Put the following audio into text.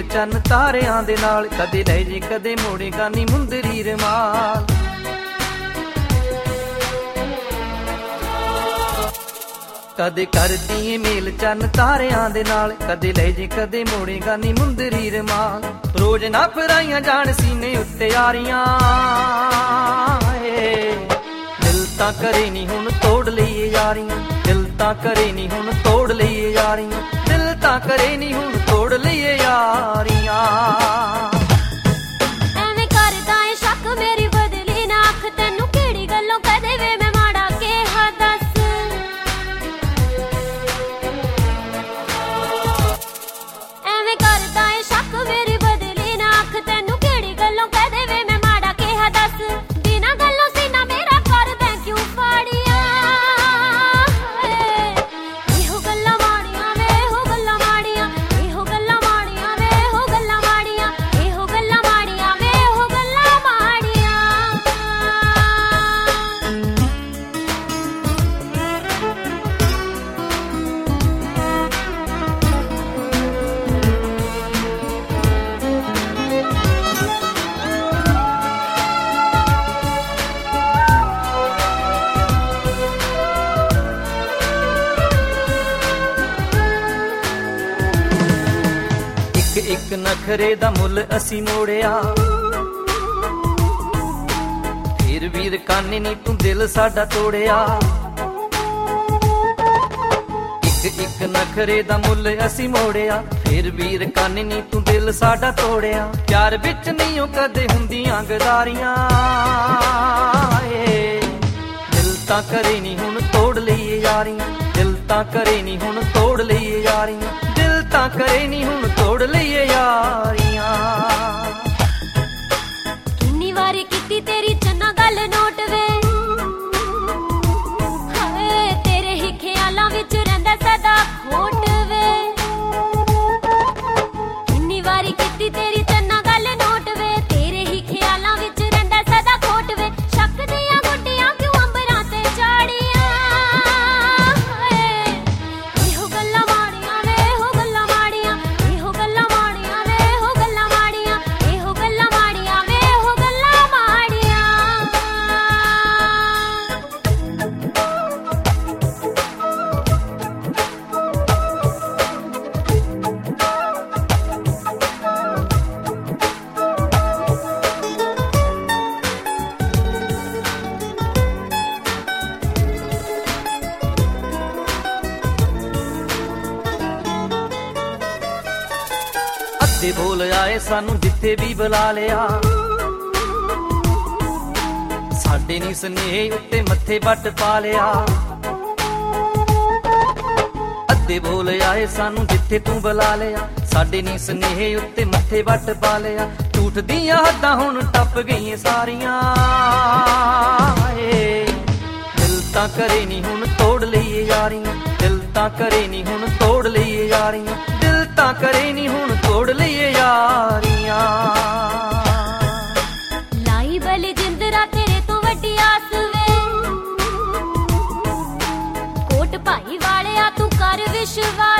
ਚੰਨ ਤਾਰਿਆਂ ਦੇ ਨਾਲ, ਕਦੇ ਲੈ ਜੇ ਕਦੇ ਮੋੜੇਗਾ ਨੀ ਮੁੰਦਰੀ ਰਮਾਲ। ਕਦੇ ਕਰਦੀ ਏ ਮੇਲ ਚੰਨ ਤਾਰਿਆਂ ਦੇ ਨਾਲ, ਕਦੇ ਲੈ ਜੇ ਕਦੇ ਮੋੜੇਗਾ ਨੀ ਮੁੰਦਰੀ ਰਮਾਲ। ਰੋਜ਼ ਨਾ ਫਰਾਈਆਂ ਜਾਣ ਸੀਨੇ ਉੱਤੇ ਯਾਰੀਆਂ, ਦਿਲ ਤਾਂ ਕਰੇ ਨੀ ਹੁਣ ਤੋੜ ਲਈਏ ਯਾਰੀਆਂ, ਦਿਲ ਤਾਂ ਕਰੇ ਨੀ ਹੁਣ ਤੋੜ ਲਈਏ ਯਾਰੀਆਂ, ਦਿਲ ਤਾਂ ਕਰੇ ਨੀ ਹੁਣ ਤੋੜ ਲਈਏ ਯਾਰੀਆਂ। ਐਵੇਂ ਕਰਦਾ ਏ ਸ਼ੱਕ ਮੇਰੀ ਬਦਲੀ ਨਾ ਅੱਖ, ਤੈਨੂੰ ਕਿਹੜੀ ਗੱਲੋਂ ਕਦੇ ਵੇ ਮੈਂ ਮਾੜਾ ਕਿਹਾ ਦੱਸ। ਐਵੇਂ ਕਰਦਾ ਏ ਸ਼ੱਕ ਮੇਰੀ ਬਦਲੀ ਨਾ ਅੱਖ, ਤੈਨੂੰ ਕਿਹੜੀ ਗੱਲੋਂ ਕਦੇ ਵੇ ਮੈਂ ਮਾੜਾ ਕਿਹਾ ਦੱਸ। ਬਿਨਾਂ ਗੱਲੋਂ ਸੀਨਾ ਮੇਰਾ ਕਰਦਾ ਕਿਉਂ ਫਾੜੀਆਂ, ਇਹੋ ਗੱਲਾਂ ਮਾੜੀਆਂ ਵੇ ਇਹੋ ਗੱਲਾਂ ਮਾੜੀਆਂ, ਇਹੋ ਗੱਲਾਂ ਮਾੜੀਆਂ ਵੇ ਇਹੋ ਗੱਲਾਂ ਮਾੜੀਆਂ, ਇਹੋ ਗੱਲਾਂ ਮਾੜੀਆਂ ਵੇ ਇਹੋ ਗੱਲਾਂ ਮਾੜੀਆਂ। ਇੱਕ ਨਖਰੇ ਦਾ ਮੁੱਲ ਅਸੀਂ ਮੋੜਿਆ, ਫਿਰ ਵੀਰ ਕਾਨੇ ਨੀ ਤੂੰ ਦਿਲ ਸਾਡਾ ਤੋੜਿਆ। ਇੱਕ ਨਖਰੇ ਦਾ ਮੁੱਲ ਅਸੀਂ ਮੋੜਿਆ, ਫਿਰ ਵੀਰ ਕਾਨੇ ਨੀ ਤੂੰ ਦਿਲ ਸਾਡਾ ਤੋੜਿਆ। ਪਿਆਰ ਵਿੱਚ ਨਹੀਂ ਉਹ ਕਦੇ ਹੁੰਦੀਆਂ ਗਦਾਰੀਆਂ, ਦਿਲ ਤਾਂ ਕਰੇ ਨੀ ਹੁਣ ਤੋੜ ਲਈਏ ਯਾਰੀਆਂ, ਦਿਲ ਤਾਂ ਕਰੇ ਨੀ ਹੁਣ ਤੋੜ ਲਈਏ ਯਾਰੀਆਂ, ਦਿਲ ਤਾਂ ਕਰੇ ਨੀ ਹੁਣ ਤੋੜ ਲਈਏ ਯਾਰੀਆਂ। ਕਿੰਨੀ ਵਾਰੀ ਕੀਤੀ ਤੇਰੀ ਚੰਨਾ ਗੱਲ ਨੋਟ ਵੇ, ਹਾਏ ਤੇਰੇ ਹੀ ਖਿਆਲਾਂ ਵਿੱਚ ਰਹਿੰਦਾ ਸਦਾ ਖੋਟ ਵੇ। ਕਿੰਨੀ ਵਾਰੀ ਕੀਤੀ ਤੇਰੀ ਚੰਨਾ ਗੱਲ ਨੋਟ ਵੇ, ਤੇਰੇ ਹੀ ਖਿਆਲਾਂ ਵਿੱਚ ਰਹਿੰਦਾ ਸਦਾ ਖੋਟ ਵੇ। ਸ਼ੱਕ ਦੀਆਂ ਗੁੱਡੀਆਂ ਕਿਉਂ ਅੰਬਰਾਂ ਤੇ ਚਾੜੀਆਂ, ਇਹੋ ਗੱਲਾਂ ਮਾੜੀਆਂ ਵੇ ਇਹੋ ਗੱਲਾਂ ਮਾੜੀਆਂ, ਇਹੋ ਗੱਲਾਂ ਮਾੜੀਆਂ ਵੇ ਇਹੋ ਗੱਲਾਂ ਮਾੜੀਆਂ, ਇਹੋ ਗੱਲਾਂ ਮਾੜੀਆਂ ਵੇ ਇਹੋ ਗੱਲਾਂ ਮਾੜੀਆਂ। ਅੱਧੇ ਬੋਲ ਆਏ ਸਾਨੂੰ ਜਿੱਥੇ ਵੀ ਬੁਲਾ ਲਿਆ, ਸਾਡੇ ਨੀ ਸੁਨੇਹੇ ਉੱਤੇ ਮੱਥੇ ਵੱਟ ਪਾ ਲਿਆ। ਅੱਧੇ ਬੋਲ ਆਏ ਸਾਨੂੰ ਜਿੱਥੇ ਤੂੰ ਬੁਲਾ ਲਿਆ, ਸਾਡੇ ਨੀ ਸੁਨੇਹੇ ਉੱਤੇ ਮੱਥੇ ਵੱਟ ਪਾ ਲਿਆ। ਝੂਠ ਦੀਆਂ ਹੱਦਾਂ ਹੁਣ ਟੱਪ ਗਈਆਂ ਸਾਰੀਆਂ, ਦਿਲ ਤਾਂ ਕਰੇ ਨੀ ਹੁਣ ਤੋੜ ਲਈਏ ਯਾਰੀਆਂ, ਦਿਲ ਤਾਂ ਕਰੇ ਨੀ ਹੁਣ ਤੋੜ ਲਈਏ ਯਾਰੀਆਂ, ਦਿਲ ਤਾਂ ਕਰੇ ਨੀ ਹੁਣ ਤੋੜ ਲਈਏ ਯਾਰੀਆਂ। ਲਾਈ ਬਲੀ ਜਿੰਦਰਾ ਤੇਰੇ ਤੋਂ ਵੱਡੀ ਆਸ ਵੇ, ਕੋਟ ਭਾਈ ਵਾਲਿਆ ਤੂੰ ਕਰ ਵਿਸ਼ਵਾਸ।